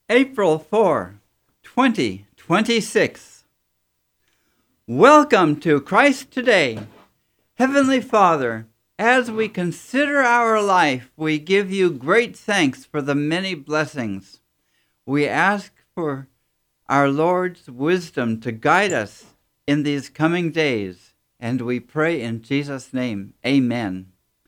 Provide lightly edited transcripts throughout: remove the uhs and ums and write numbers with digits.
April 4, 2026. Welcome to Christ Today. Heavenly Father, as we consider our life, we give you great thanks for the many blessings. We ask for our Lord's wisdom to guide us in these coming days, and we pray in Jesus' name. Amen.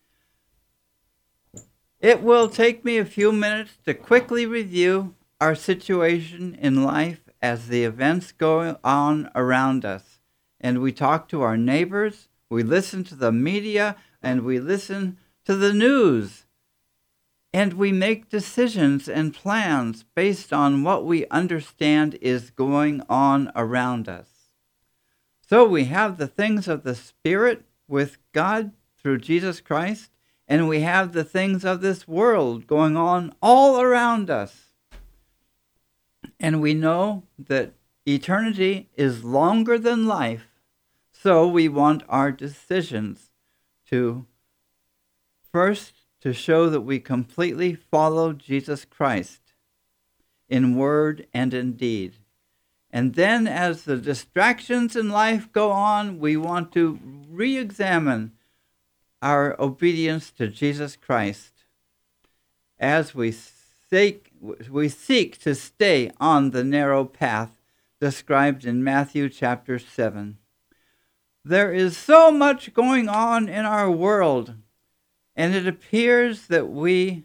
It will take me a few minutes to quickly review our situation in life as the events go on around us. And we talk to our neighbors, we listen to the media, and we listen to the news. And we make decisions and plans based on what we understand is going on around us. So we have the things of the Spirit with God through Jesus Christ, and we have the things of this world going on all around us. And we know that eternity is longer than life, so we want our decisions to first to show that we completely follow Jesus Christ in word and in deed. And then as the distractions in life go on, we want to re-examine our obedience to Jesus Christ as we seek to stay on the narrow path described in Matthew chapter 7. There is so much going on in our world, and it appears that we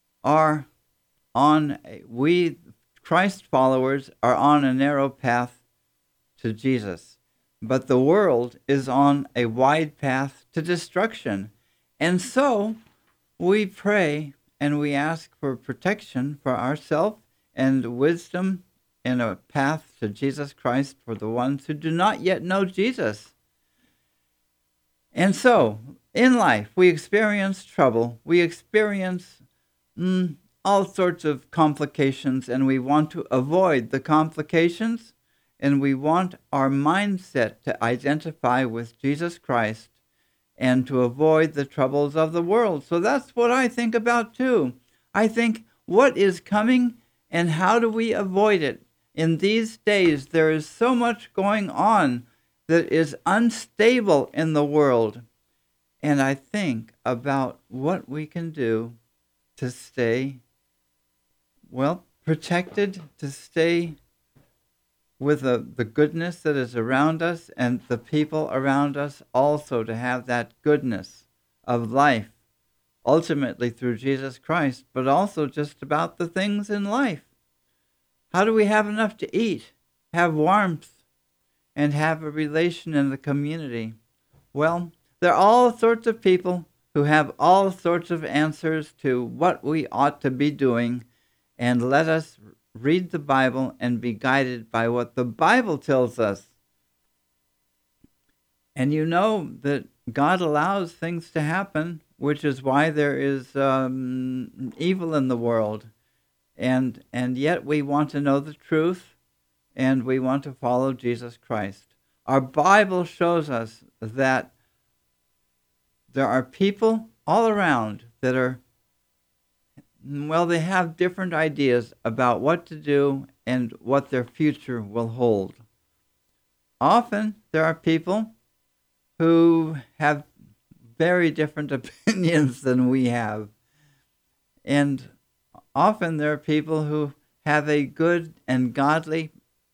Christ followers are on a narrow path to Jesus, but the world is on a wide path to destruction. And so we pray and we ask for protection for ourselves and wisdom in a path to Jesus Christ for the ones who do not yet know Jesus. And so, in life, we experience trouble. We experience all sorts of complications, and we want to avoid the complications, and we want our mindset to identify with Jesus Christ and to avoid the troubles of the world. So that's what I think about too. I think, what is coming and how do we avoid it? In these days, there is so much going on that is unstable in the world. And I think about what we can do to stay, protected, to stay with the goodness that is around us, and the people around us also to have that goodness of life, ultimately through Jesus Christ, but also just about the things in life. How do we have enough to eat, have warmth, and have a relation in the community? Well, there are all sorts of people who have all sorts of answers to what we ought to be doing, and let us read the Bible and be guided by what the Bible tells us. And you know that God allows things to happen, which is why there is evil in the world. And yet we want to know the truth, and we want to follow Jesus Christ. Our Bible shows us that there are people all around that are, they have different ideas about what to do and what their future will hold. Often there are people who have very different opinions than we have. And often there are people who have a good and godly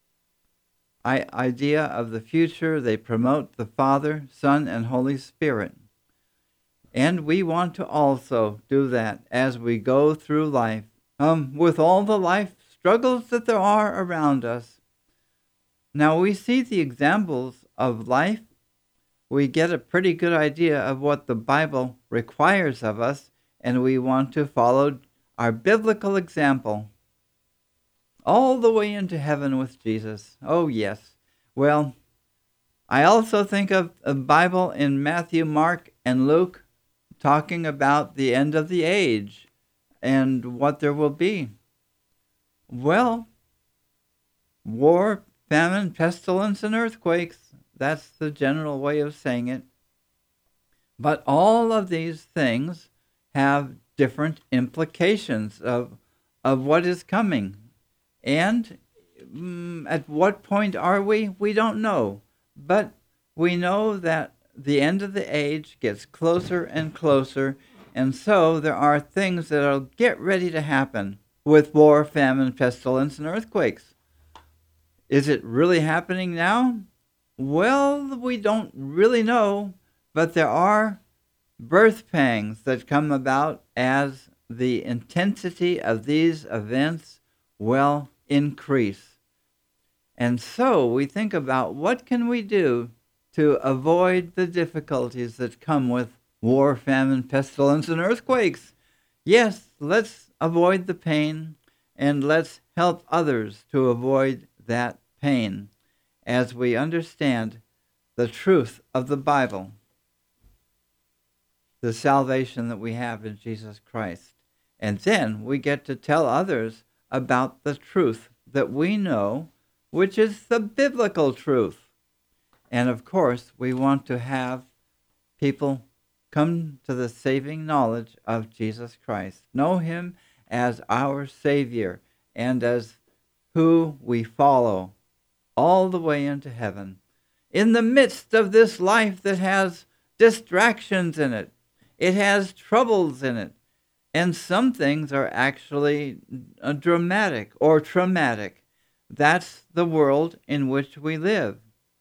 idea of the future. They promote the Father, Son, and Holy Spirit. And we want to also do that as we go through life, with all the life struggles that there are around us. Now we see the examples of life. We get a pretty good idea of what the Bible requires of us, and we want to follow our biblical example all the way into heaven with Jesus. Oh, yes. Well, I also think of a Bible in Matthew, Mark, and Luke, talking about the end of the age and what there will be. Well, war, famine, pestilence, and earthquakes. That's the general way of saying it. But all of these things have different implications of what is coming. And at what point are we? We don't know. But we know that the end of the age gets closer and closer, and so there are things that'll get ready to happen with war, famine, pestilence, and earthquakes. Is it really happening now? Well, we don't really know, but there are birth pangs that come about as the intensity of these events will increase. And so we think about what can we do to avoid the difficulties that come with war, famine, pestilence, and earthquakes. Yes, let's avoid the pain and let's help others to avoid that pain as we understand the truth of the Bible, the salvation that we have in Jesus Christ. And then we get to tell others about the truth that we know, which is the biblical truth. And of course, we want to have people come to the saving knowledge of Jesus Christ, know him as our Savior and as who we follow all the way into heaven. In the midst of this life that has distractions in it, it has troubles in it, and some things are actually dramatic or traumatic. That's the world in which we live.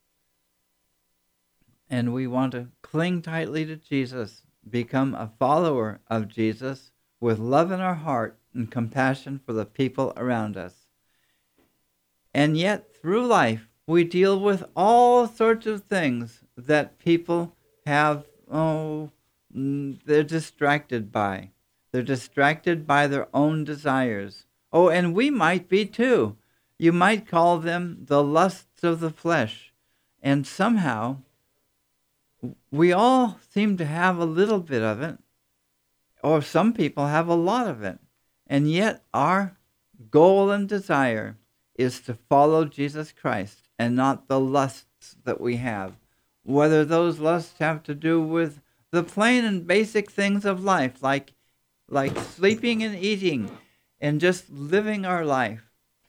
And we want to cling tightly to Jesus, become a follower of Jesus with love in our heart and compassion for the people around us. And yet, through life, we deal with all sorts of things that people have, they're distracted by. They're distracted by their own desires. Oh, and we might be too. You might call them the lusts of the flesh. And somehow, we all seem to have a little bit of it, or some people have a lot of it. And yet, our goal and desire is to follow Jesus Christ and not the lusts that we have. Whether those lusts have to do with the plain and basic things of life, like sleeping and eating and just living our life.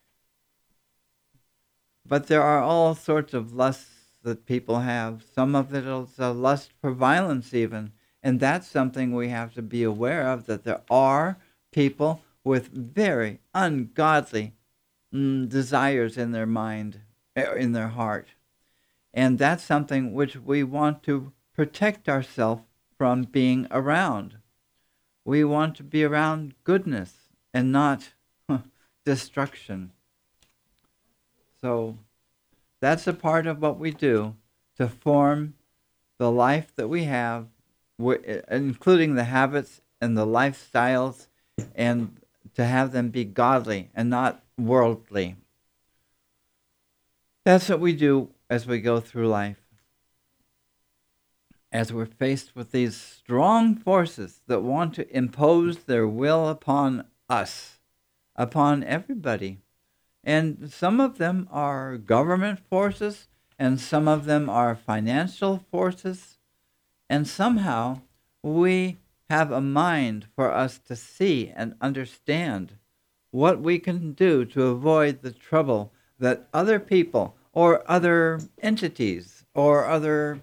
But there are all sorts of lusts that people have. Some of it is a lust for violence even. And that's something we have to be aware of, that there are people with very ungodly desires in their mind, in their heart. And that's something which we want to protect ourselves from being around. We want to be around goodness and not destruction. So that's a part of what we do to form the life that we have, including the habits and the lifestyles, and to have them be godly and not worldly. That's what we do as we go through life. As we're faced with these strong forces that want to impose their will upon us, upon everybody. And some of them are government forces, and some of them are financial forces. And somehow we have a mind for us to see and understand what we can do to avoid the trouble that other people or other entities or other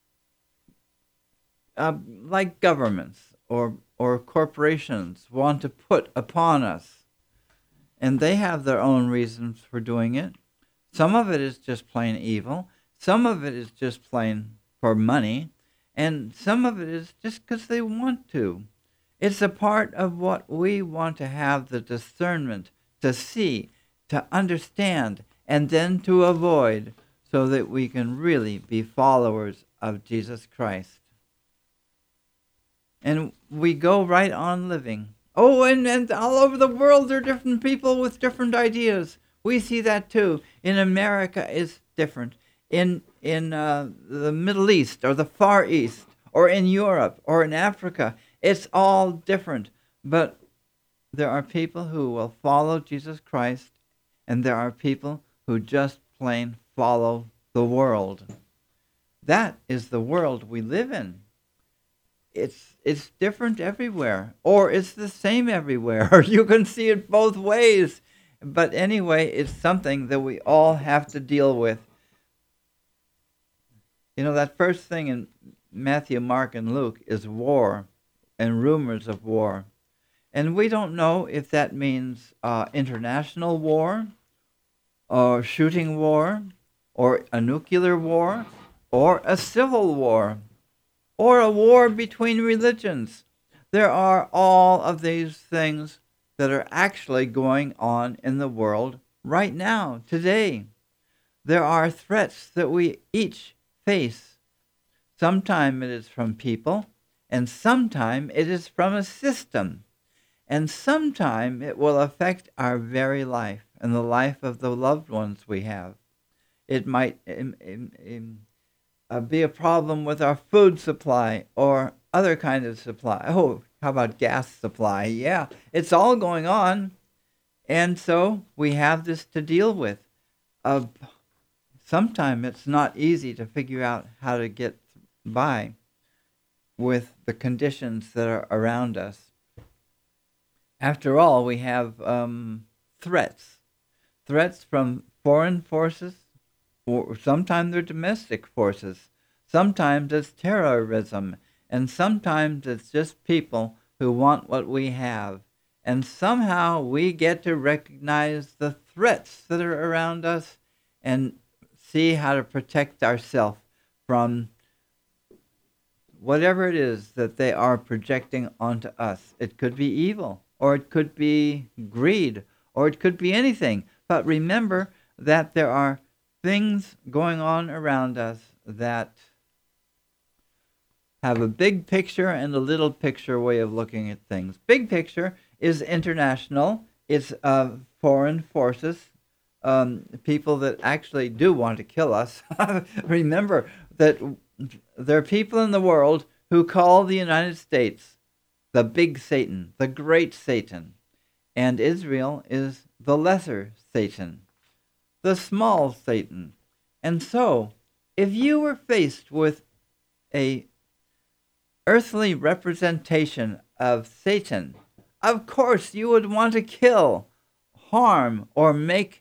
like governments or corporations want to put upon us. And they have their own reasons for doing it. Some of it is just plain evil. Some of it is just plain for money. And some of it is just because they want to. It's a part of what we want to have the discernment to see, to understand, and then to avoid, so that we can really be followers of Jesus Christ. And we go right on living. Oh, and all over the world there are different people with different ideas. We see that too. In America, it's different. In the Middle East or the Far East or in Europe or in Africa, it's all different. But there are people who will follow Jesus Christ, and there are people who just plain follow the world. That is the world we live in. It's different everywhere, or it's the same everywhere. You can see it both ways. But anyway, it's something that we all have to deal with. You know, that first thing in Matthew, Mark, and Luke is war and rumors of war. And we don't know if that means international war or shooting war or a nuclear war or a civil war or a war between religions. There are all of these things that are actually going on in the world right now, today. There are threats that we each face. Sometimes it is from people, and sometimes it is from a system, and sometimes it will affect our very life and the life of the loved ones we have. It might be a problem with our food supply or other kind of supply. Oh, how about gas supply? Yeah, it's all going on. And so we have this to deal with. Sometimes it's not easy to figure out how to get by with the conditions that are around us. After all, we have threats. Threats from foreign forces, or sometimes they're domestic forces. Sometimes it's terrorism, and sometimes it's just people who want what we have. And somehow we get to recognize the threats that are around us and see how to protect ourselves from whatever it is that they are projecting onto us. It could be evil, or it could be greed, or it could be anything. But remember that there are things going on around us that have a big picture and a little picture way of looking at things. Big picture is international. It's foreign forces, people that actually do want to kill us. Remember that there are people in the world who call the United States the big Satan, the great Satan, and Israel is the lesser Satan, the small Satan. And so, if you were faced with a earthly representation of Satan, of course you would want to kill, harm, or make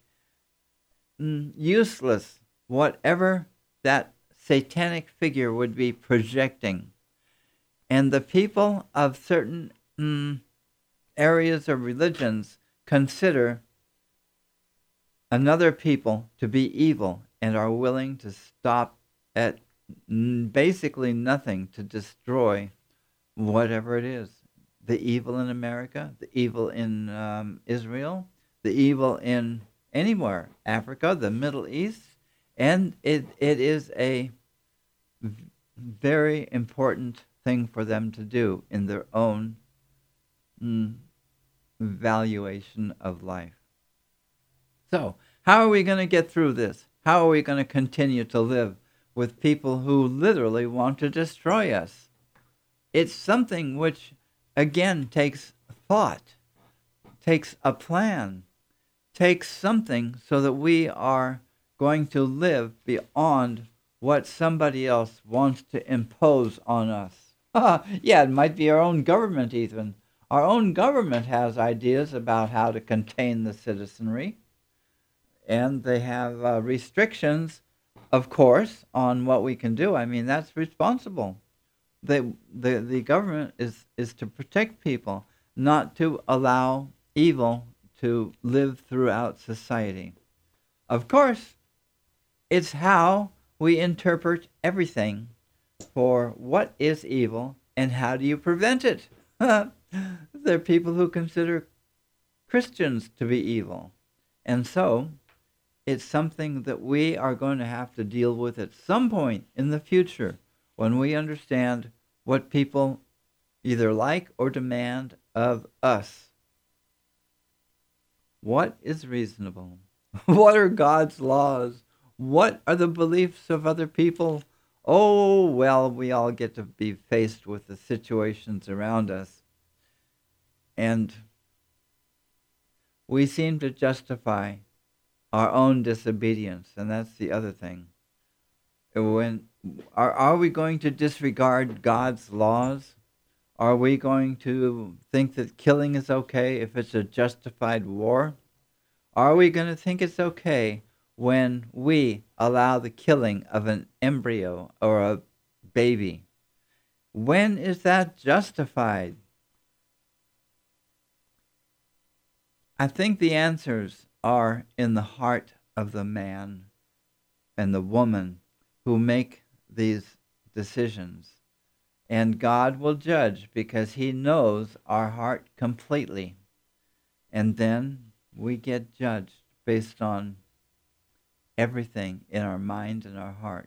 useless whatever that satanic figure would be projecting. And the people of certain areas of religions consider another people to be evil and are willing to stop at basically nothing to destroy whatever it is. The evil in America, the evil in Israel, the evil in anywhere, Africa, the Middle East, and it is a very important thing for them to do in their own valuation of life. So, how are we going to get through this? How are we going to continue to live with people who literally want to destroy us? It's something which, again, takes thought, takes a plan, takes something so that we are going to live beyond what somebody else wants to impose on us. Yeah, it might be our own government even. Our own government has ideas about how to contain the citizenry, and they have restrictions, of course, on what we can do. I mean, that's responsible. The government is to protect people, not to allow evil to live throughout society. Of course, it's how we interpret everything for what is evil and how do you prevent it. There are people who consider Christians to be evil. And so it's something that we are going to have to deal with at some point in the future when we understand what people either like or demand of us. What is reasonable? What are God's laws? What are the beliefs of other people? Oh, well, we all get to be faced with the situations around us. And we seem to justify our own disobedience, and that's the other thing. When are we going to disregard God's laws? Are we going to think that killing is okay if it's a justified war? Are we going to think it's okay when we allow the killing of an embryo or a baby? When is that justified? I think the answers are in the heart of the man and the woman who make these decisions. And God will judge because he knows our heart completely. And then we get judged based on everything in our mind and our heart.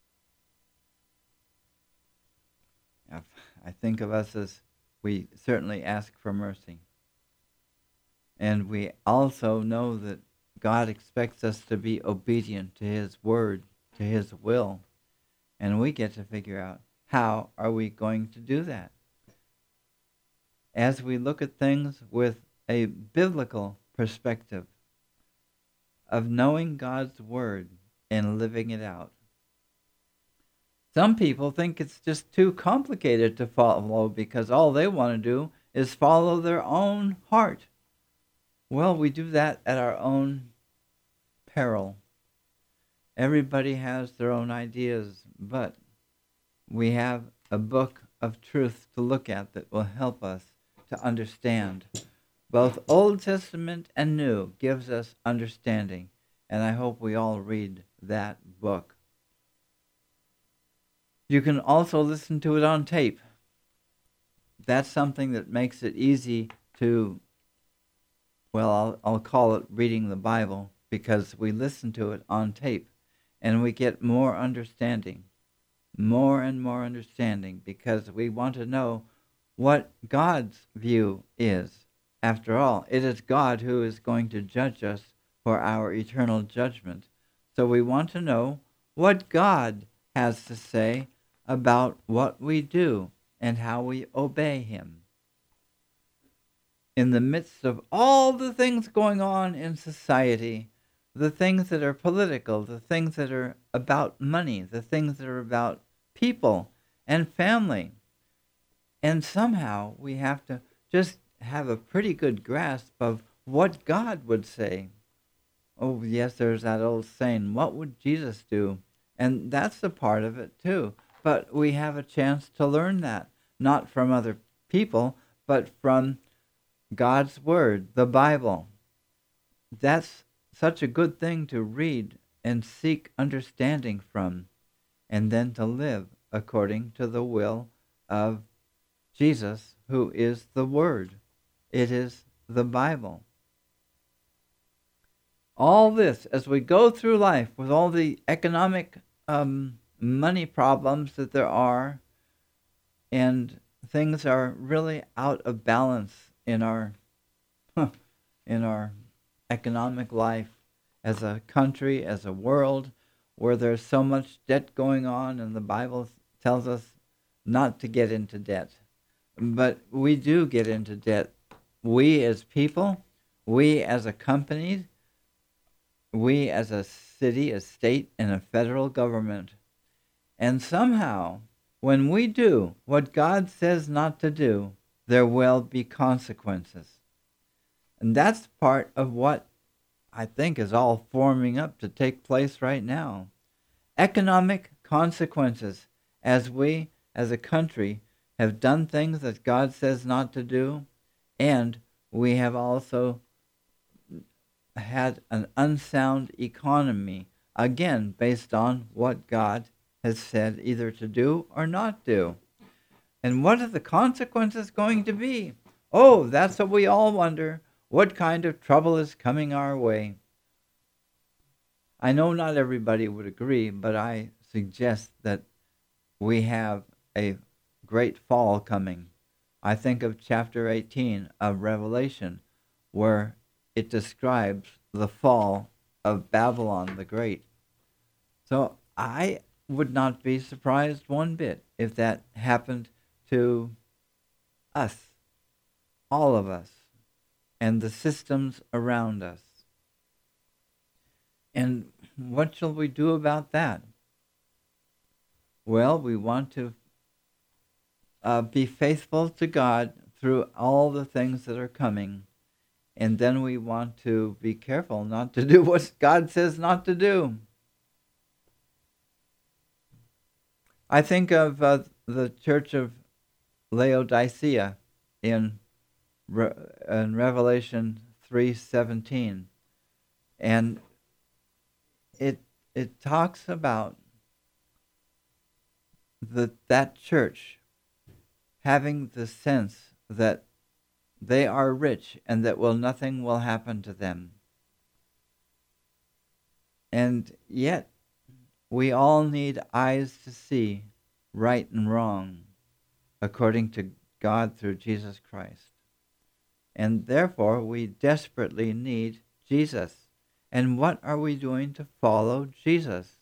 I think of us as we certainly ask for mercy. And we also know that God expects us to be obedient to his word, to his will. And we get to figure out, how are we going to do that? As we look at things with a biblical perspective of knowing God's word and living it out. Some people think it's just too complicated to follow because all they want to do is follow their own heart. Well, we do that at our own peril. Everybody has their own ideas, but we have a book of truth to look at that will help us to understand. Both Old Testament and New gives us understanding, and I hope we all read that book. You can also listen to it on tape. That's something that makes it easy to, well, I'll call it reading the Bible, because we listen to it on tape, and we get more understanding. More and more understanding, because we want to know what God's view is. After all, it is God who is going to judge us for our eternal judgment. So we want to know what God has to say about what we do and how we obey him. In the midst of all the things going on in society, the things that are political, the things that are about money, the things that are about people and family. And somehow we have to just have a pretty good grasp of what God would say. Oh, yes, there's that old saying, what would Jesus do? And that's a part of it too. But we have a chance to learn that, not from other people, but from God's Word, the Bible. That's such a good thing to read and seek understanding from, and then to live according to the will of Jesus, who is the Word. It is the Bible. All this, as we go through life with all the economic money problems that there are, and things are really out of balance in our economic life as a country, as a world, where there's so much debt going on, and the Bible tells us not to get into debt. But we do get into debt. We as people, we as a company, we as a city, a state, and a federal government. And somehow, when we do what God says not to do, there will be consequences. And that's part of what I think is all forming up to take place right now. Economic consequences, as we, as a country, have done things that God says not to do, and we have also had an unsound economy, again, based on what God has said either to do or not do. And what are the consequences going to be? Oh, that's what we all wonder. What kind of trouble is coming our way? I know not everybody would agree, but I suggest that we have a great fall coming. I think of chapter 18 of Revelation, where it describes the fall of Babylon the Great. So I would not be surprised one bit if that happened to us, all of us, and the systems around us. And what shall we do about that? Well, we want to be faithful to God through all the things that are coming, And then we want to be careful not to do what God says not to do. I think of the church of Laodicea in Revelation 3:17, and it talks about that church having the sense that they are rich and that nothing will happen to them. And yet, we all need eyes to see right and wrong, according to God through Jesus Christ. And therefore, we desperately need Jesus. And what are we doing to follow Jesus?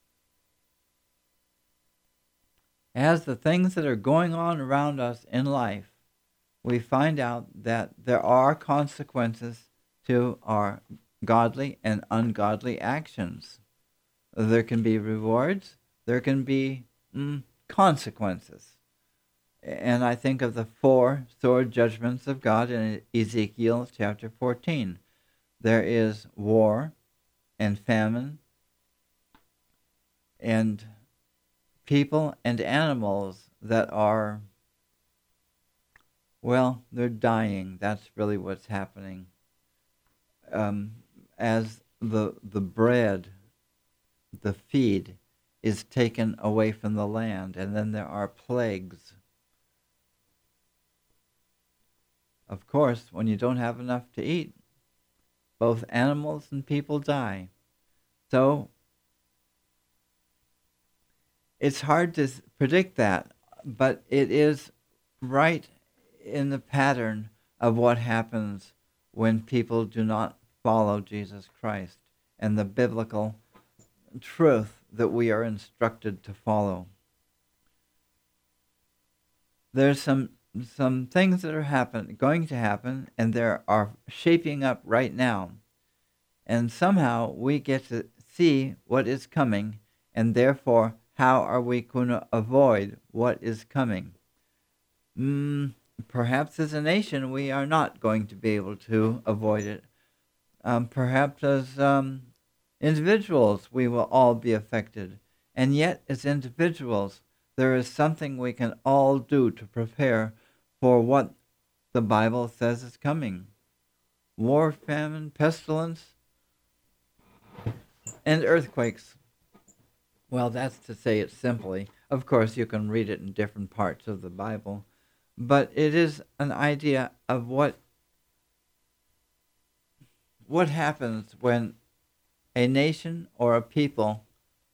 As the things that are going on around us in life, we find out that there are consequences to our godly and ungodly actions. There can be rewards, there can be consequences. And I think of the 4 sword judgments of God in Ezekiel chapter 14. There is war and famine and people and animals that are, well, they're dying. That's really what's happening. As the bread, the feed, is taken away from the land, and then there are plagues. Of course, when you don't have enough to eat, both animals and people die. So it's hard to predict that, but it is right in the pattern of what happens when people do not follow Jesus Christ and the biblical truth that we are instructed to follow. There's some things that are going to happen, and they are shaping up right now. And somehow we get to see what is coming, and therefore, how are we going to avoid what is coming? Perhaps as a nation, we are not going to be able to avoid it. Perhaps as individuals, we will all be affected. And yet, as individuals, there is something we can all do to prepare for what the Bible says is coming. War, famine, pestilence, and earthquakes. Well, that's to say it simply. Of course, you can read it in different parts of the Bible. But it is an idea of what happens when a nation or a people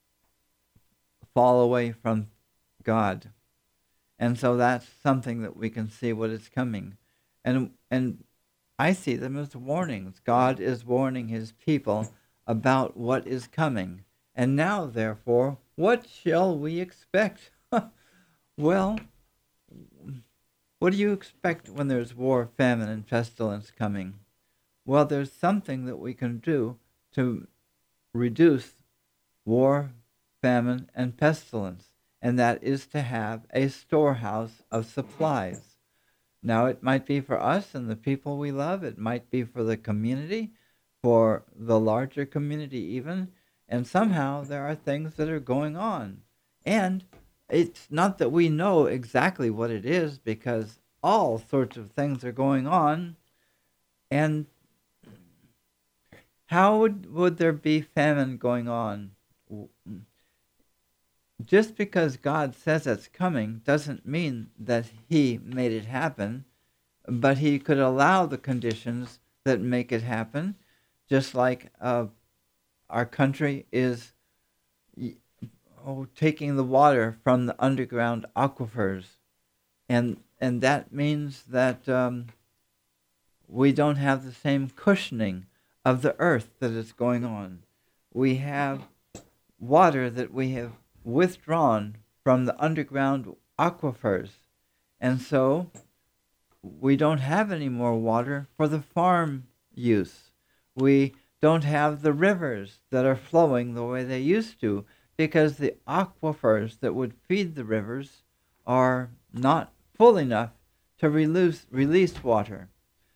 fall away from God. And so that's something that we can see what is coming. And I see them as warnings. God is warning his people about what is coming. And now, therefore, what shall we expect? Well, what do you expect when there's war, famine, and pestilence coming? Well, there's something that we can do to reduce war, famine, and pestilence, and that is to have a storehouse of supplies. Now, it might be for us and the people we love. It might be for the community, for the larger community even. And somehow there are things that are going on. And it's not that we know exactly what it is, because all sorts of things are going on. And how would there be famine going on? Just because God says it's coming doesn't mean that he made it happen, but he could allow the conditions that make it happen, just like our country is taking the water from the underground aquifers, and that means that we don't have the same cushioning of the earth that is going on. We have water that we have withdrawn from the underground aquifers, and so we don't have any more water for the farm use. We don't have the rivers that are flowing the way they used to, because the aquifers that would feed the rivers are not full enough to release water.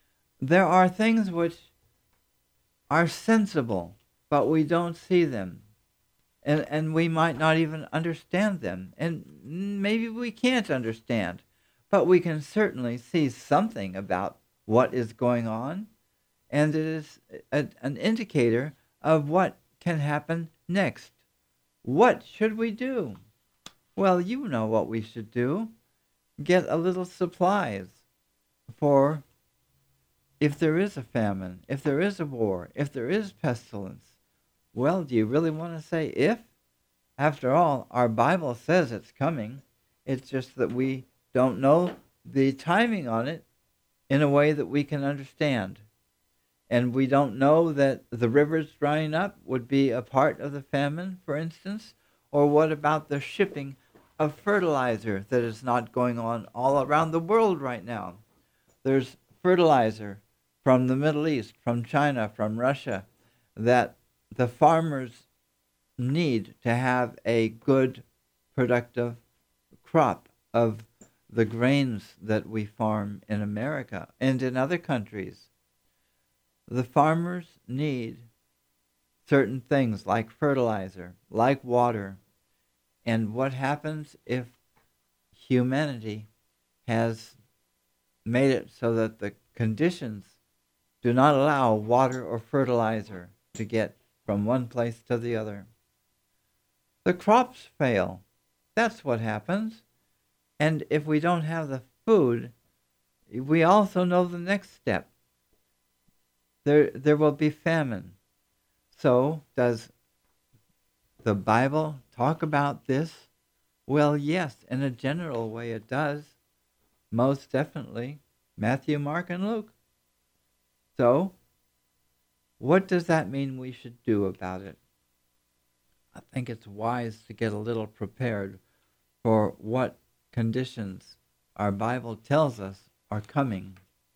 there are things which are sensible, but we don't see them. And we might not even understand them. And maybe we can't understand, but we can certainly see something about what is going on, and it is an indicator of what can happen next. What should we do? Well, you know what we should do. Get a little supplies for if there is a famine, if there is a war, if there is pestilence. Well, do you really want to say if? After all, our Bible says it's coming. It's just that we don't know the timing on it in a way that we can understand. And we don't know that the rivers drying up would be a part of the famine, for instance. Or what about the shipping of fertilizer that is not going on all around the world right now? There's fertilizer from the Middle East, from China, from Russia, that the farmers need to have a good, productive crop of the grains that we farm in America and in other countries. The farmers need certain things like fertilizer, like water. And what happens if humanity has made it so that the conditions do not allow water or fertilizer to get from one place to the other? The crops fail. That's what happens. And if we don't have the food, we also know the next step. There will be famine. So, does the Bible talk about this? Well, yes, in a general way it does. Most definitely. Matthew, Mark, and Luke. So, what does that mean we should do about it? I think it's wise to get a little prepared for what conditions our Bible tells us are coming.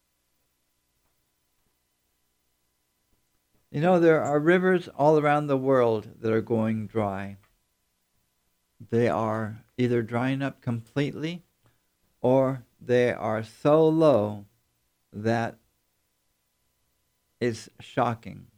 You know, there are rivers all around the world that are going dry. They are either drying up completely or they are so low that it's shocking.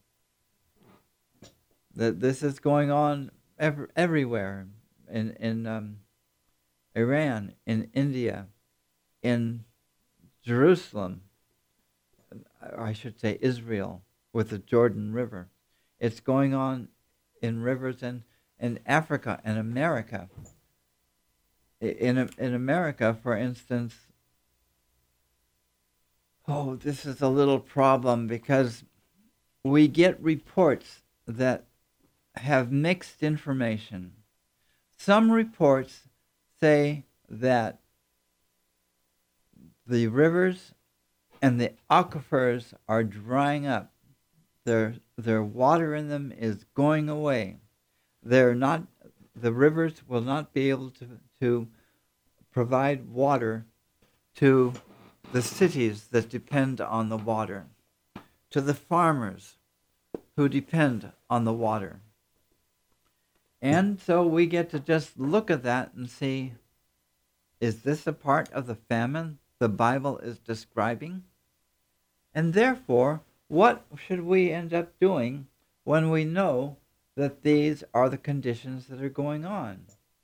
That this is going on everywhere, in Iran, in India, in Jerusalem, or I should say Israel, with the Jordan River. It's going on in rivers in Africa and America. In America, for instance, this is a little problem because we get reports that have mixed information. Some reports say that the rivers and the aquifers are drying up. Their water in them is going away. The rivers will not be able to provide water to the cities that depend on the water, to the farmers who depend on the water. And so we get to just look at that and see, is this a part of the famine the Bible is describing? And therefore, what should we end up doing when we know that these are the conditions that are going on?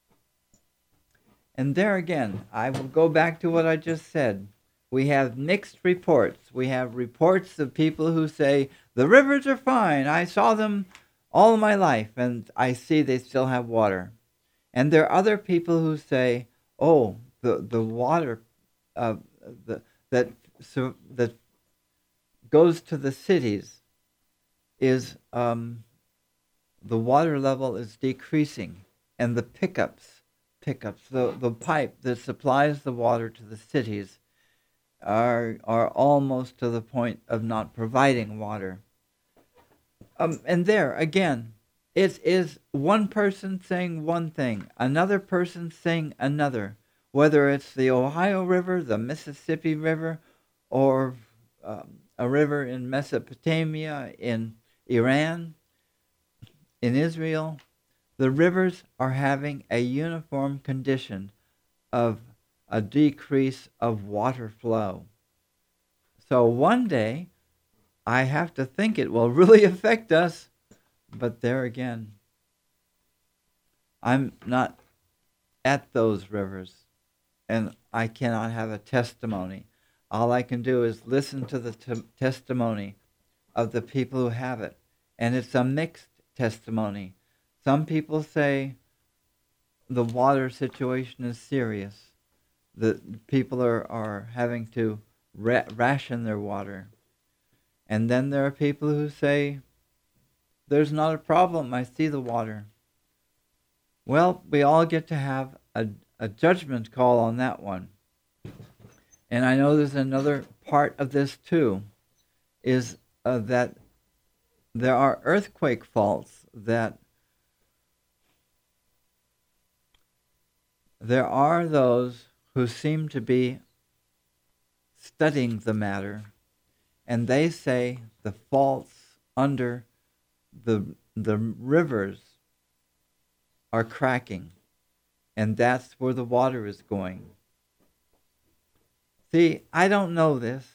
And there again, I will go back to what I just said. We have mixed reports. We have reports of people who say, the rivers are fine. I saw them all my life, and I see they still have water. And there are other people who say, the water that goes to the cities is the water level is decreasing, and the pickups, the pipe that supplies the water to the cities are almost to the point of not providing water. And there, again, it is one person saying one thing, another person saying another, whether it's the Ohio River, the Mississippi River, or a river in Mesopotamia, in Iran, in Israel. The rivers are having a uniform condition of a decrease of water flow. So one day, I have to think it will really affect us. But there again, I'm not at those rivers, and I cannot have a testimony. All I can do is listen to the testimony of the people who have it, and it's a mixed testimony. Some people say the water situation is serious. The people are having to ration their water. And then there are people who say, there's not a problem, I see the water. Well, we all get to have a judgment call on that one. And I know there's another part of this too, is that there are earthquake faults, that there are those who seem to be studying the matter, and they say the faults under the rivers are cracking, and that's where the water is going. See, I don't know this,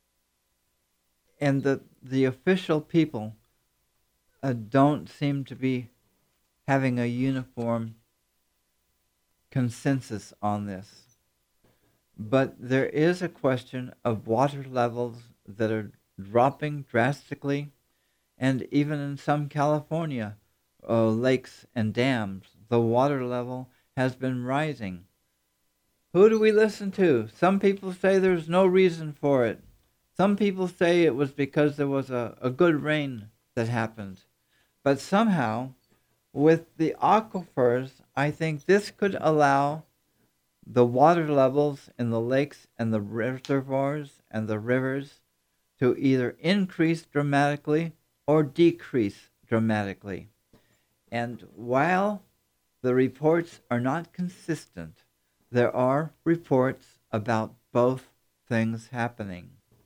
and the official people don't seem to be having a uniform consensus on this. But there is a question of water levels that are dropping drastically, and even in some California lakes and dams, the water level has been rising. Who do we listen to? Some people say there's no reason for it. Some people say it was because there was a good rain that happened. But somehow, with the aquifers, I think this could allow the water levels in the lakes and the reservoirs and the rivers to either increase dramatically or decrease dramatically. And while the reports are not consistent, there are reports about both things happening.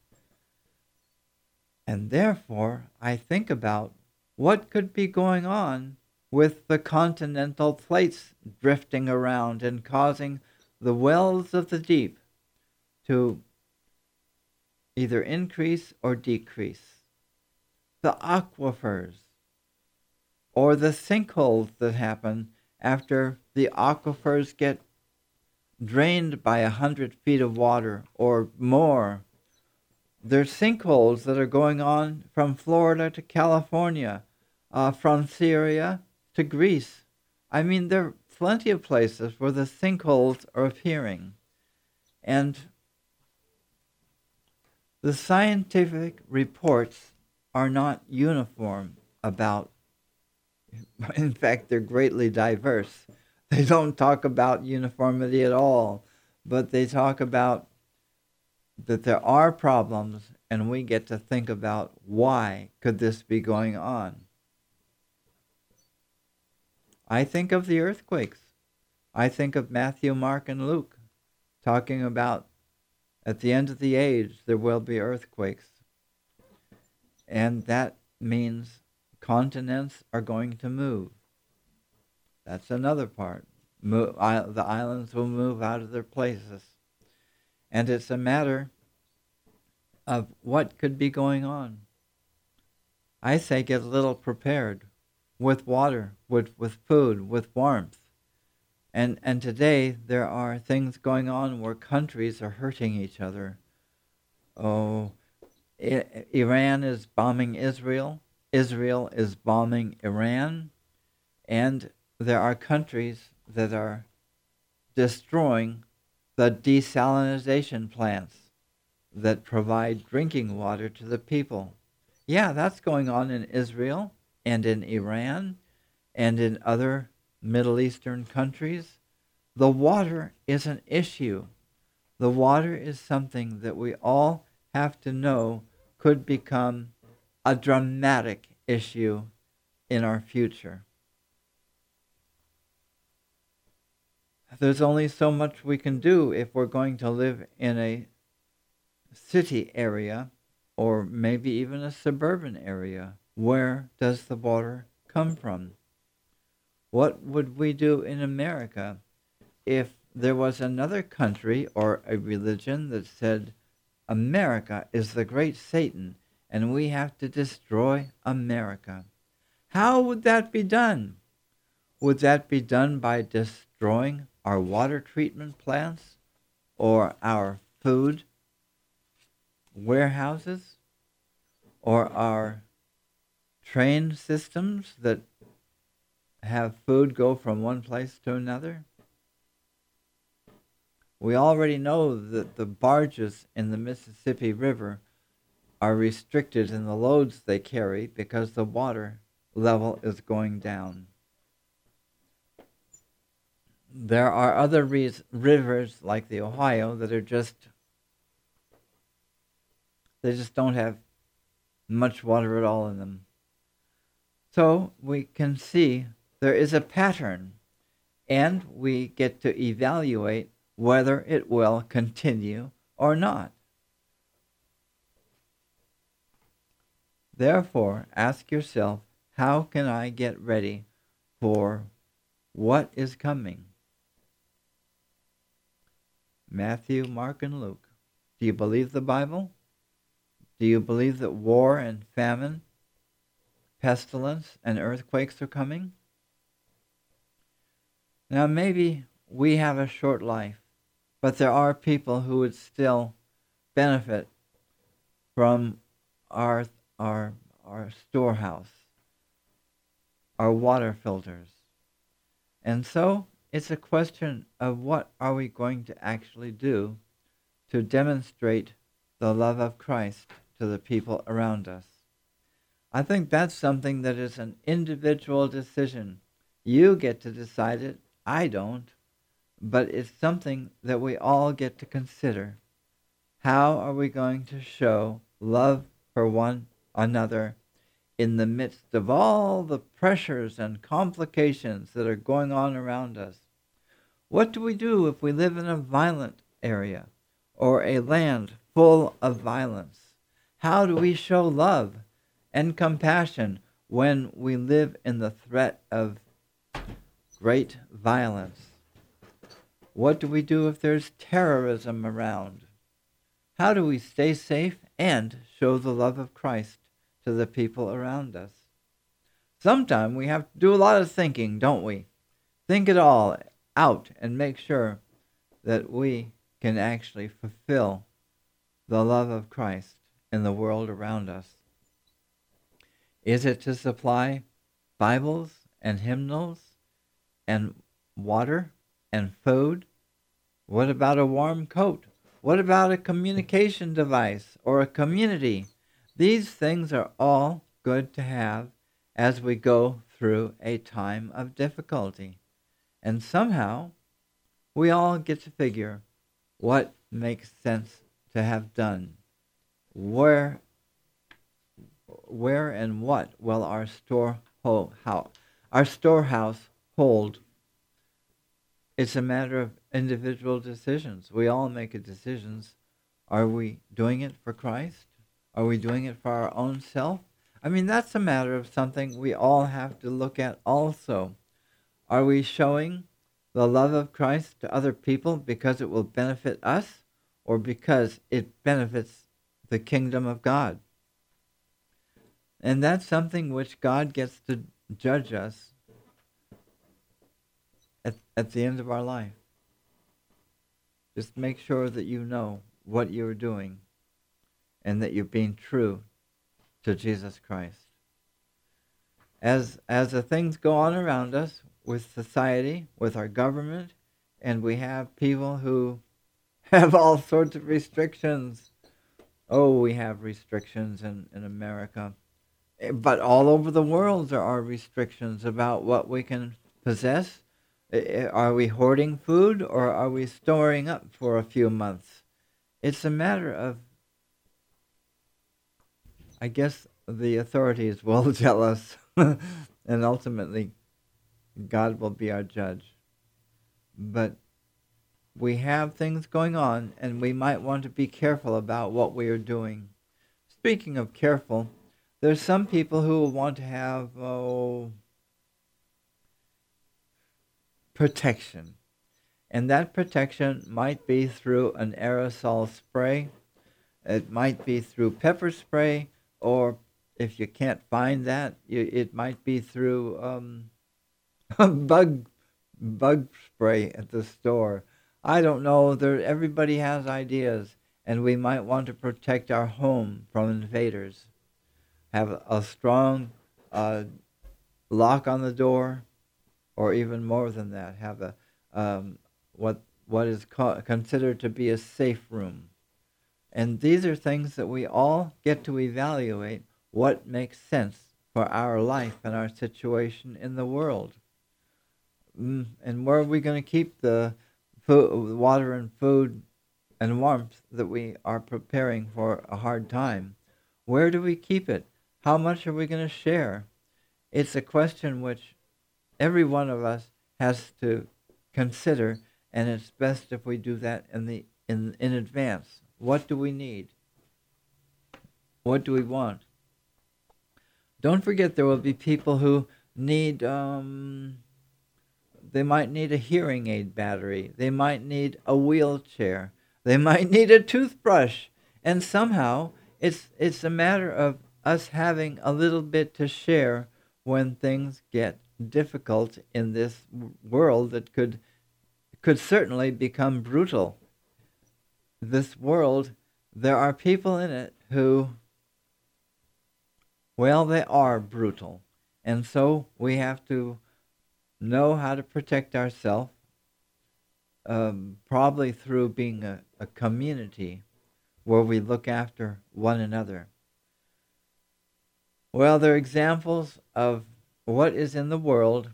And therefore, I think about what could be going on with the continental plates drifting around and causing the wells of the deep to either increase or decrease. The aquifers, or the sinkholes that happen after the aquifers get drained by 100 feet of water or more. There's sinkholes that are going on from Florida to California, from Syria to Greece. I mean, there are plenty of places where the sinkholes are appearing. And the scientific reports are not uniform about, in fact, they're greatly diverse. They don't talk about uniformity at all, but they talk about that there are problems, and we get to think about why could this be going on. I think of the earthquakes. I think of Matthew, Mark, and Luke talking about at the end of the age there will be earthquakes. And that means continents are going to move. That's another part. The islands will move out of their places. And it's a matter of what could be going on. I say get a little prepared with water, with food, with warmth. And today there are things going on where countries are hurting each other. Oh, Iran is bombing Israel. Israel is bombing Iran. And there are countries that are destroying the desalination plants that provide drinking water to the people. Yeah, that's going on in Israel and in Iran and in other Middle Eastern countries. The water is an issue. The water is something that we all have to know could become a dramatic issue in our future. There's only so much we can do if we're going to live in a city area or maybe even a suburban area. Where does the water come from? What would we do in America if there was another country or a religion that said America is the great Satan and we have to destroy America. How would that be done? Would that be done by destroying our water treatment plants or our food warehouses or our train systems that have food go from one place to another? We already know that the barges in the Mississippi River are restricted in the loads they carry because the water level is going down. There are other rivers like the Ohio that are they just don't have much water at all in them. So we can see there is a pattern, and we get to evaluate whether it will continue or not. Therefore, ask yourself, how can I get ready for what is coming? Matthew, Mark, and Luke. Do you believe the Bible? Do you believe that war and famine, pestilence, and earthquakes are coming? Now, maybe we have a short life, but there are people who would still benefit from our storehouse, our water filters. And so it's a question of what are we going to actually do to demonstrate the love of Christ to the people around us. I think that's something that is an individual decision. You get to decide it, I don't, but it's something that we all get to consider. How are we going to show love for one another in the midst of all the pressures and complications that are going on around us? What do we do if we live in a violent area or a land full of violence? How do we show love and compassion when we live in the threat of great violence? What do we do if there's terrorism around? How do we stay safe and show the love of Christ to the people around us? Sometimes we have to do a lot of thinking, don't we? Think it all out and make sure that we can actually fulfill the love of Christ in the world around us. Is it to supply Bibles and hymnals and water and food? What about a warm coat? What about a communication device or a community? These things are all good to have as we go through a time of difficulty. And somehow, we all get to figure what makes sense to have done. Where and what will our storehouse hold? It's a matter of individual decisions. We all make decisions. Are we doing it for Christ? Are we doing it for our own self? I mean, that's a matter of something we all have to look at also. Are we showing the love of Christ to other people because it will benefit us or because it benefits the kingdom of God? And that's something which God gets to judge us at the end of our life. Just make sure that you know what you're doing and that you're being true to Jesus Christ. As the things go on around us with society, with our government, and we have people who have all sorts of restrictions. Oh, we have restrictions in America. But all over the world there are restrictions about what we can possess. Are we hoarding food or are we storing up for a few months? It's a matter of, I guess the authorities will tell us, and ultimately God will be our judge. But we have things going on, and we might want to be careful about what we are doing. Speaking of careful, there's some people who will want to have protection. And that protection might be through an aerosol spray. It might be through pepper spray, or if you can't find that, it might be through bug bug spray at the store. I don't know. Everybody has ideas, and we might want to protect our home from invaders. Have a strong lock on the door, or even more than that, have a what is considered to be a safe room. And these are things that we all get to evaluate what makes sense for our life and our situation in the world. And where are we going to keep the food, water and food and warmth that we are preparing for a hard time? Where do we keep it? How much are we going to share? It's a question which every one of us has to consider, and it's best if we do that in advance. What do we need? What do we want? Don't forget there will be people who need they might need a hearing aid battery. They might need a wheelchair. They might need a toothbrush. And somehow it's a matter of us having a little bit to share when things get difficult in this world that could certainly become brutal. This world, there are people in it who, well, they are brutal. And so we have to know how to protect ourselves, probably through being a community where we look after one another. Well, there are examples of what is in the world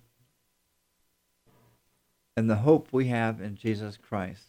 and the hope we have in Jesus Christ.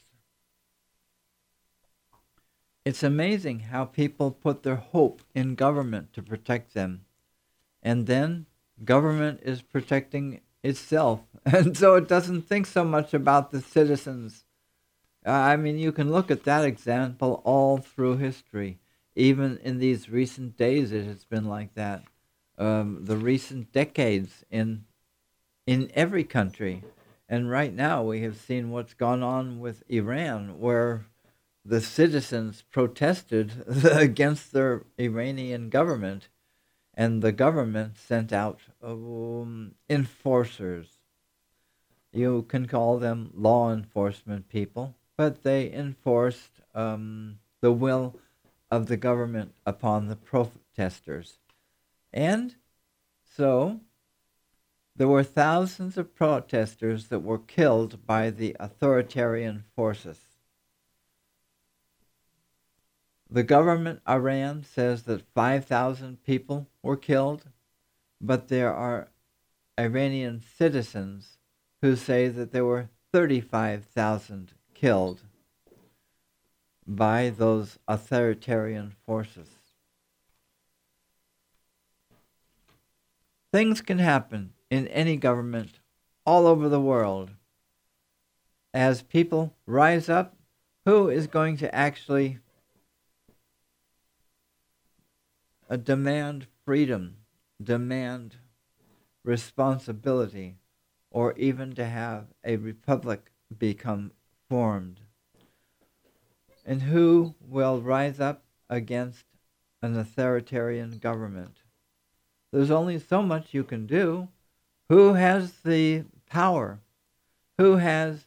It's amazing how people put their hope in government to protect them. And then government is protecting itself. And so it doesn't think so much about the citizens. I mean, you can look at that example all through history. Even in these recent days, it has been like that. The recent decades in every country. And right now we have seen what's gone on with Iran, where the citizens protested against their Iranian government, and the government sent out enforcers. You can call them law enforcement people, but they enforced the will of the government upon the protesters. And so there were thousands of protesters that were killed by the authoritarian forces. The government, Iran, says that 5,000 people were killed, but there are Iranian citizens who say that there were 35,000 killed by those authoritarian forces. Things can happen in any government all over the world. As people rise up, who is going to actually demand freedom, demand responsibility, or even to have a republic become formed? And who will rise up against an authoritarian government? There's only so much you can do. Who has the power? Who has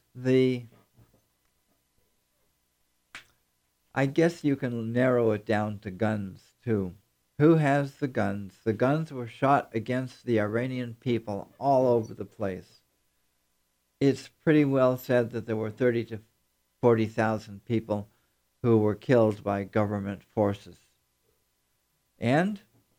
I guess you can narrow it down to guns too. Who has the guns? The guns were shot against the Iranian people all over the place. It's pretty well said that there were 30 to 40,000 people who were killed by government forces. And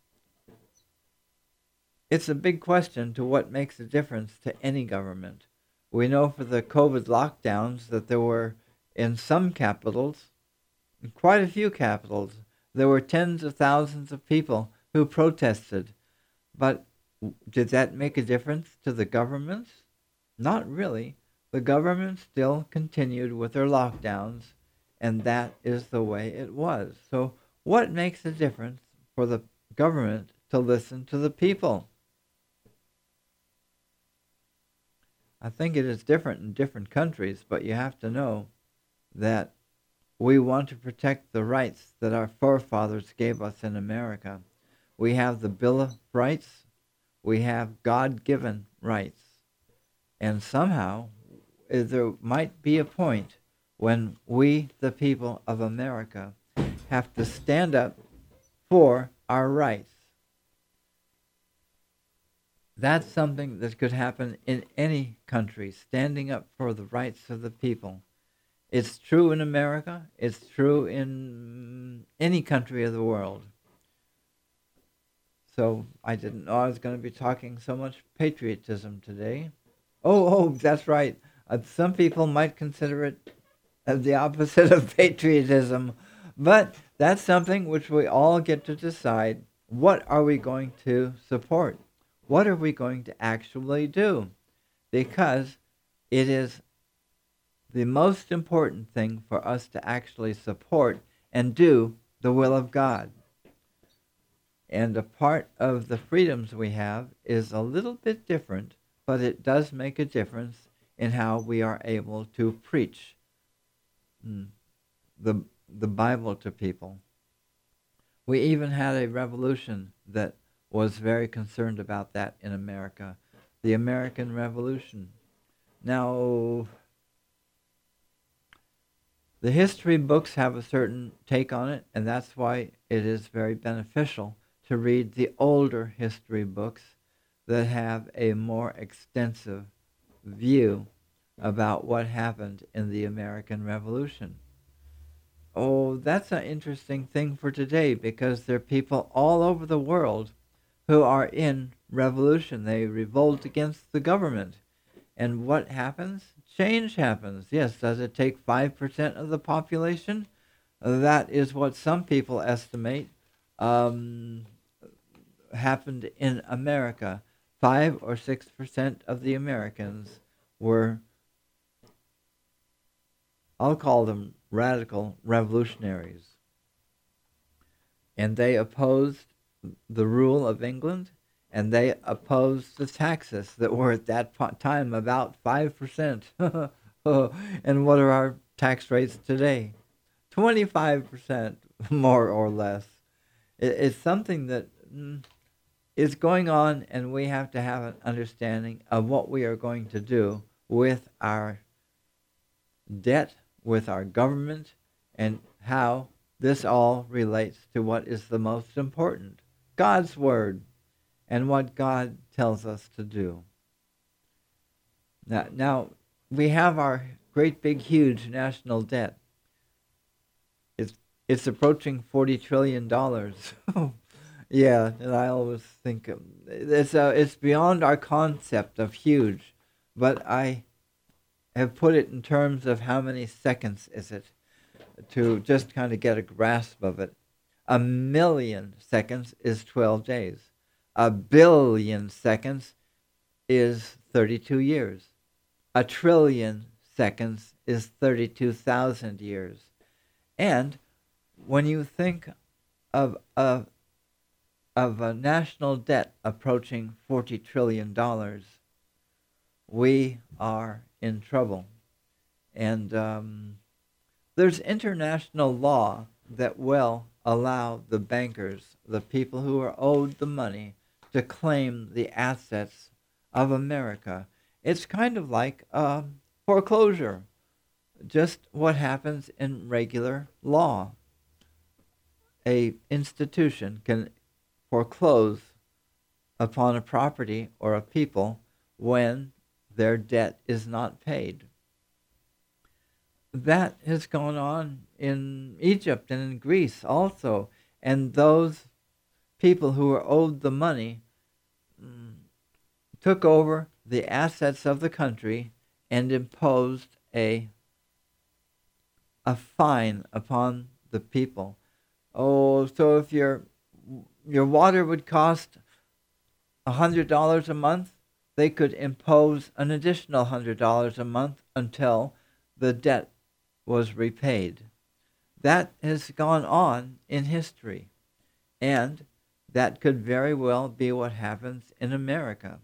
it's a big question to what makes a difference to any government. We know for the COVID lockdowns that there were, in some capitals, in quite a few capitals, there were tens of thousands of people who protested. But did that make a difference to the governments? Not really. The government still continued with their lockdowns, and that is the way it was. So what makes a difference for the government to listen to the people? I think it is different in different countries, but you have to know that we want to protect the rights that our forefathers gave us in America. We have the Bill of Rights. We have God-given rights. And somehow there might be a point when we, the people of America, have to stand up for our rights. That's something that could happen in any country, standing up for the rights of the people. It's true in America. It's true in any country of the world. So I didn't know I was going to be talking so much patriotism today. Oh, that's right. Some people might consider it the opposite of patriotism, but that's something which we all get to decide. What are we going to support? What are we going to actually do? Because it is the most important thing for us to actually support and do the will of God. And a part of the freedoms we have is a little bit different, but it does make a difference in how we are able to preach the Bible to people. We even had a revolution that was very concerned about that in America, the American Revolution. Now, the history books have a certain take on it, and that's why it is very beneficial to read the older history books that have a more extensive view about what happened in the American Revolution. Oh, that's an interesting thing for today, because there are people all over the world who are in revolution. They revolt against the government. And what happens? Change happens. Yes, does it take 5% of the population? That is what some people estimate happened in America. 5 or 6% of the Americans were, I'll call them radical revolutionaries. And they opposed the rule of England, and they opposed the taxes that were at that time about 5%. And what are our tax rates today? 25%, more or less. It's something that is going on, and we have to have an understanding of what we are going to do with our debt, with our government, and how this all relates to what is the most important, God's Word, and what God tells us to do. Now we have our great big huge national debt. It's approaching $40 trillion. Yeah, and I always think it's beyond our concept of huge, but I have put it in terms of how many seconds is it, to just kind of get a grasp of it. 1,000,000 seconds is 12 days. 1,000,000,000 seconds is 32 years. 1,000,000,000,000 seconds is 32,000 years. And when you think of a national debt approaching $40 trillion, we are in trouble. And there's international law that will allow the bankers, the people who are owed the money, to claim the assets of America. It's kind of like foreclosure, just what happens in regular law. A institution can foreclose upon a property or a people when their debt is not paid. That has gone on in Egypt and in Greece also, and those people who were owed the money took over the assets of the country and imposed a fine upon the people. Oh, so if your water would cost $100 a month, they could impose an additional $100 a month until the debt was repaid. That has gone on in history, and that could very well be what happens in America.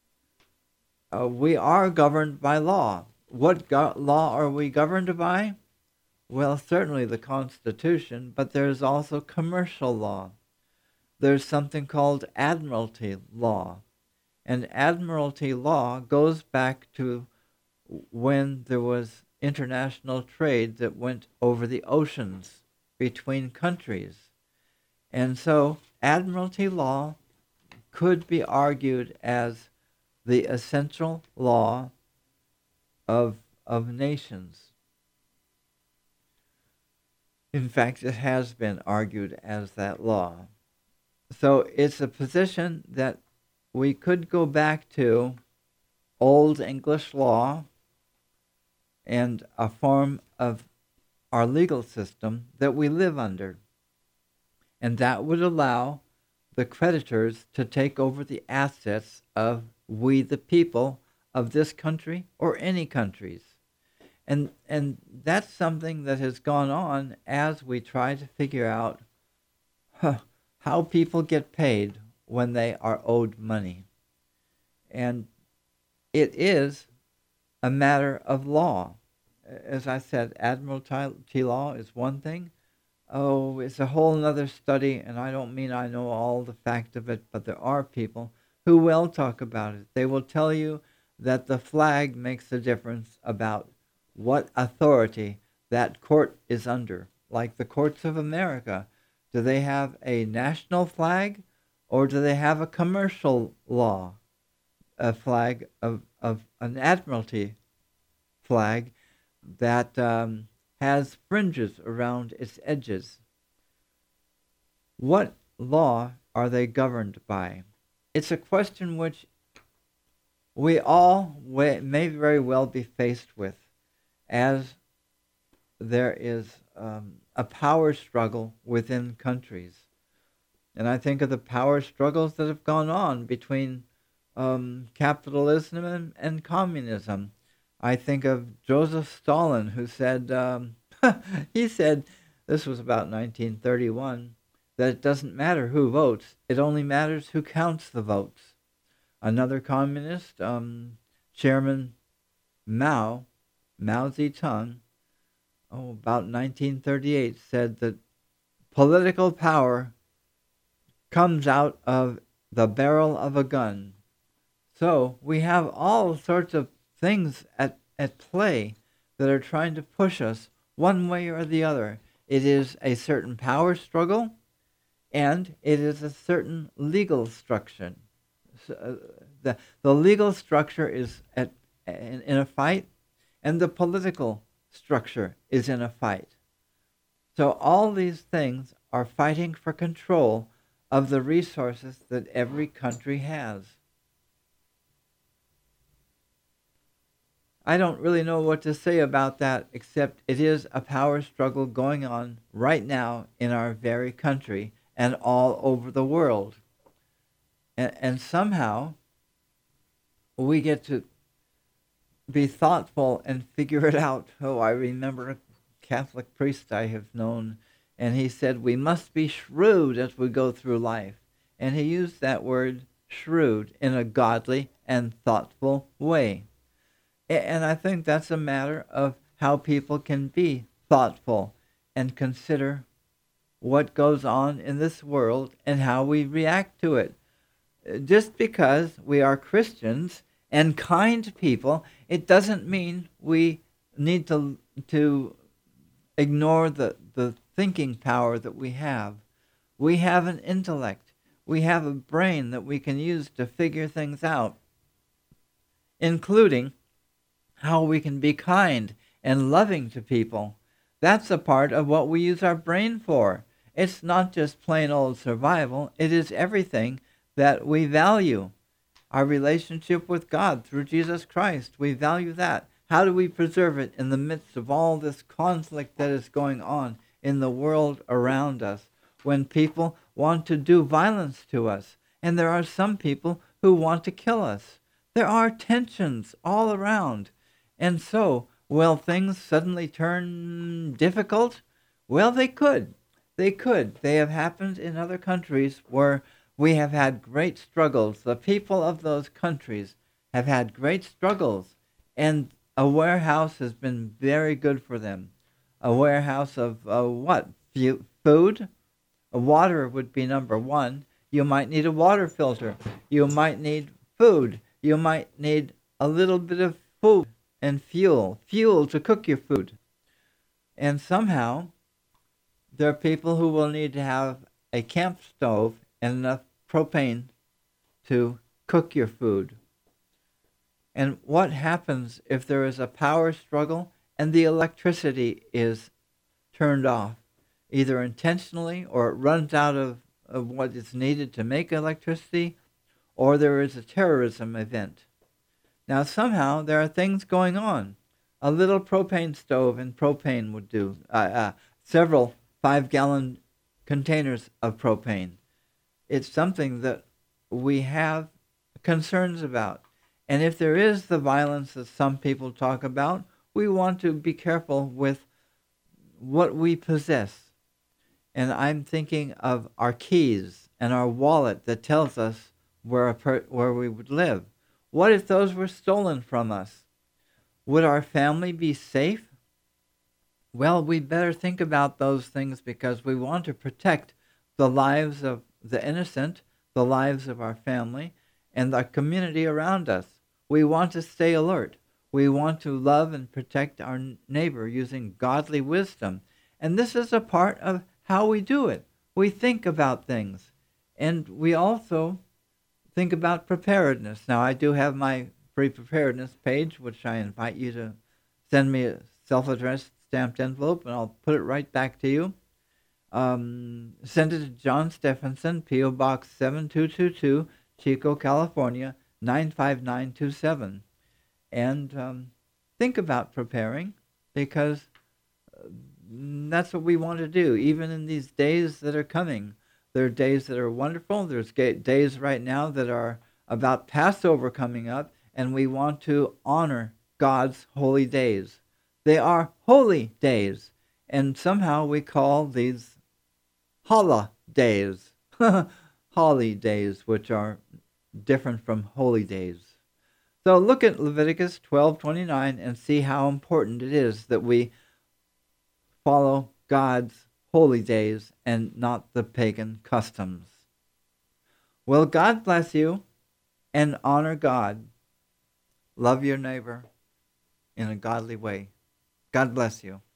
We are governed by law. What law are we governed by? Well, certainly the Constitution, but there's also commercial law. there's something called admiralty law. And admiralty law goes back to when there was international trade that went over the oceans between countries. And so admiralty law could be argued as the essential law of nations. In fact, it has been argued as that law. So it's a position that we could go back to Old English law and a form of our legal system that we live under. And that would allow the creditors to take over the assets of we the people of this country or any countries. And that's something that has gone on as we try to figure out how people get paid when they are owed money. And it is a matter of law. As I said, admiralty law is one thing. Oh, it's a whole other study, and I don't mean I know all the fact of it, but there are people who will talk about it. They will tell you that the flag makes a difference about what authority that court is under. Like the courts of America, do they have a national flag or do they have a commercial law, a flag of an admiralty flag that has fringes around its edges? What law are they governed by? It's a question which we all may very well be faced with as there is a power struggle within countries. And I think of the power struggles that have gone on between capitalism and communism. I think of Joseph Stalin, who said, he said, this was about 1931, that it doesn't matter who votes, it only matters who counts the votes. Another communist, Chairman Mao Zedong, about 1938, said that political power comes out of the barrel of a gun. So we have all sorts of things at play that are trying to push us one way or the other. It is a certain power struggle, and it is a certain legal structure. So, the legal structure is in a fight, and the political structure is in a fight. So all these things are fighting for control of the resources that every country has. I don't really know what to say about that, except it is a power struggle going on right now in our very country and all over the world. And somehow we get to be thoughtful and figure it out. Oh, I remember a Catholic priest I have known, and he said, we must be shrewd as we go through life. And he used that word shrewd in a godly and thoughtful way. And I think that's a matter of how people can be thoughtful and consider what goes on in this world and how we react to it. Just because we are Christians and kind people, it doesn't mean we need to ignore the thinking power that we have. We have an intellect. We have a brain that we can use to figure things out, including how we can be kind and loving to people. That's a part of what we use our brain for. It's not just plain old survival. It is everything that we value. Our relationship with God through Jesus Christ, we value that. How do we preserve it in the midst of all this conflict that is going on in the world around us, when people want to do violence to us, and there are some people who want to kill us? There are tensions all around. And so, will things suddenly turn difficult? Well, they could. They could. They have happened in other countries where we have had great struggles. The people of those countries have had great struggles, and a warehouse has been very good for them. A warehouse of what? Food? Water would be number one, You might need a water filter. You might need food. You might need a little bit of food and fuel to cook your food. And somehow, there are people who will need to have a camp stove and enough propane to cook your food. And what happens if there is a power struggle and the electricity is turned off, either intentionally or it runs out of what is needed to make electricity, or there is a terrorism event? Now, somehow there are things going on. A little propane stove and propane would do. Several 5-gallon containers of propane. It's something that we have concerns about. And if there is the violence that some people talk about, we want to be careful with what we possess. And I'm thinking of our keys and our wallet that tells us where we would live. What if those were stolen from us? Would our family be safe? Well, we better think about those things because we want to protect the lives of the innocent, the lives of our family, and the community around us. We want to stay alert. We want to love and protect our neighbor using godly wisdom. And this is a part of how we do it. We think about things. And we also think about preparedness. Now, I do have my free preparedness page, which I invite you to send me a self-addressed stamped envelope, and I'll put it right back to you. Send it to John Stephenson, P.O. Box 7222, Chico, California, 95927. And think about preparing, because that's what we want to do, even in these days that are coming. There are days that are wonderful. There's days right now that are about Passover coming up, and we want to honor God's holy days. They are holy days, and somehow we call these holidays, holidays, which are different from holy days. So look at Leviticus 12:29 and see how important it is that we follow God's holy days and not the pagan customs. Well, God bless you, and honor God. Love your neighbor in a godly way. God bless you.